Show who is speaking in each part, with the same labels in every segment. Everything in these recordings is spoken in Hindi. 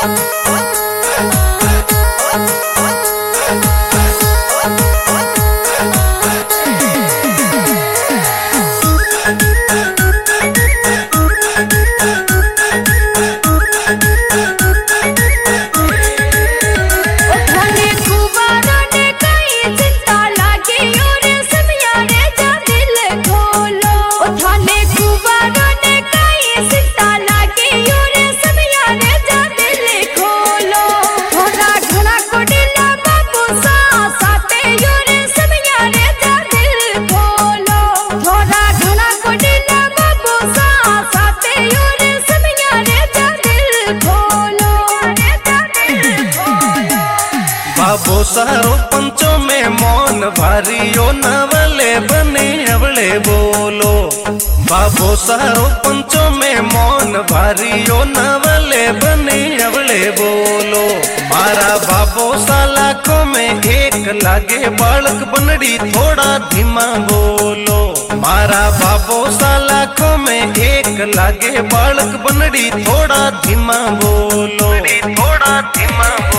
Speaker 1: बाबो सारो पंचों में मौन भारियो नवले बने अवले बोलो। बाबो सारो पंचों में मौन भारियो नवले बने अवले बोलो। मारा बाबो सा लाखों में एक लागे बालक बनड़ी थोड़ा धीमा बोलो। मारा बाबो सा लाखों में एक लागे बालक बनड़ी थोड़ा धीमा बोलो। थोड़ा धीमा बोलो।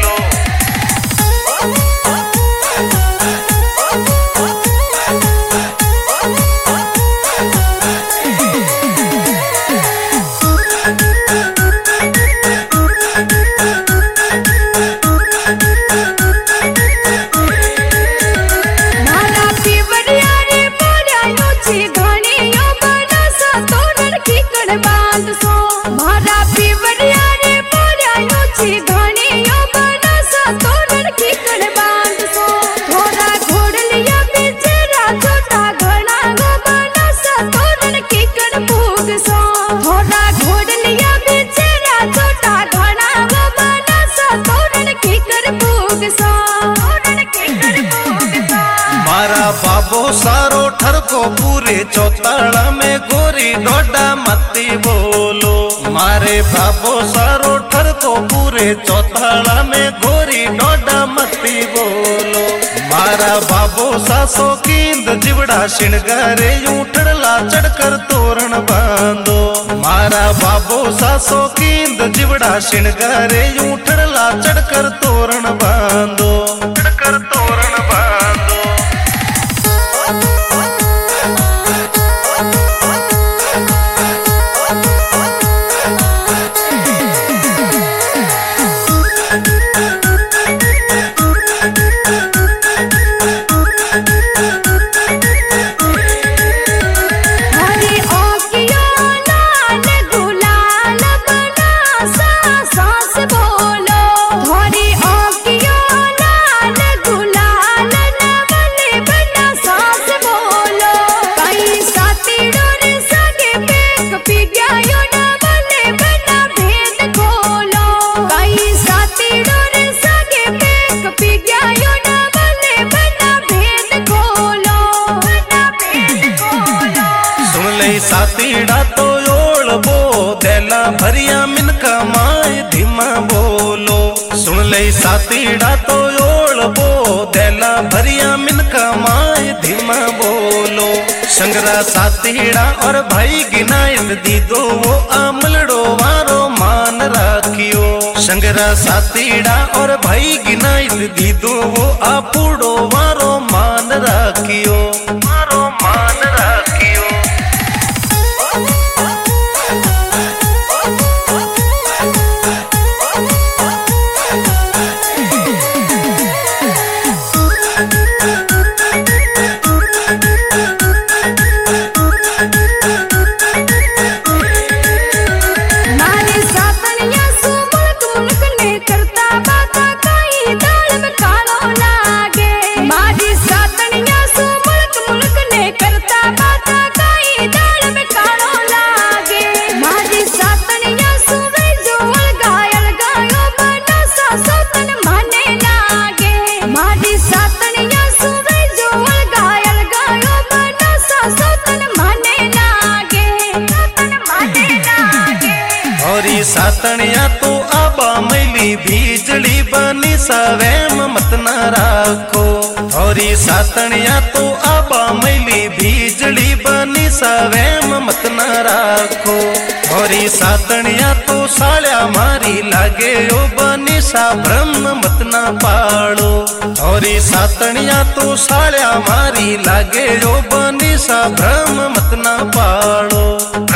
Speaker 1: बाबो सारो ठरको पूरे चौताला में गोरी डोडा मती बोलो। मारे बाबो सारो ठरको पूरे चौताला में गोरी डोडा मती बोलो। मारा बाबो सासो कींद जिवड़ा शिणगारे यूठड़ला चढ़कर तोरण बांधो। मारा बाबो सासो कींद जिवड़ा शिणगारे यूठड़ला चढ़कर तोरण बांधो। चढ़कर तोरण बांधो। सातीड़ा तो ओल बो देला भरिया मिनका माए धीमा बोलो। सुन ले सातीड़ा तो ओल बो देला भरिया मिनका माए धीमा बोलो। शंगरा सातीड़ा और भाई गिनायल दीदो वो आमलड़ो वारो मान राखियो। शंगरा सातीड़ा और भाई गिनायल दीदो वो आपूड़ो वारो मान राखियो। वारो मान राखियो। सातनिया तो आबा मैली भीजड़ी बनी सवेम मत न राखो। थोरी सातनिया तो आबा मैली भीजड़ी बनी सवेम मत न राखो। थोरी सातनिया तो साल्या मारी मारी लागे ओ बनिसा भ्रम मत ना पाड़ो। छोरी सातनिया तो साल्या मारी लागे ओ बनिसा भ्रम मत ना पाड़ो।